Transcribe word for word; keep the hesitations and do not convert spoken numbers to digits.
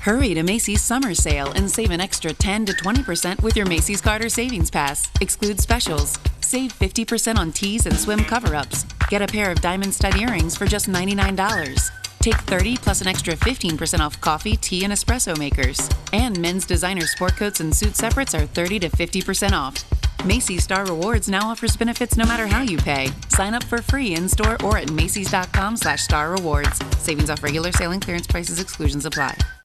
Hurry to Macy's Summer Sale and save an extra ten to twenty percent with your Macy's Carter Savings Pass. Exclude specials. Save fifty percent on tees and swim cover-ups. Get a pair of diamond stud earrings for just ninety-nine dollars. Take thirty plus an extra fifteen percent off coffee, tea, and espresso makers. And men's designer sport coats and suit separates are thirty to fifty percent off. Macy's Star Rewards now offers benefits no matter how you pay. Sign up for free in-store or at macys.com slash star rewards. Savings off regular sale and clearance prices. Exclusions apply.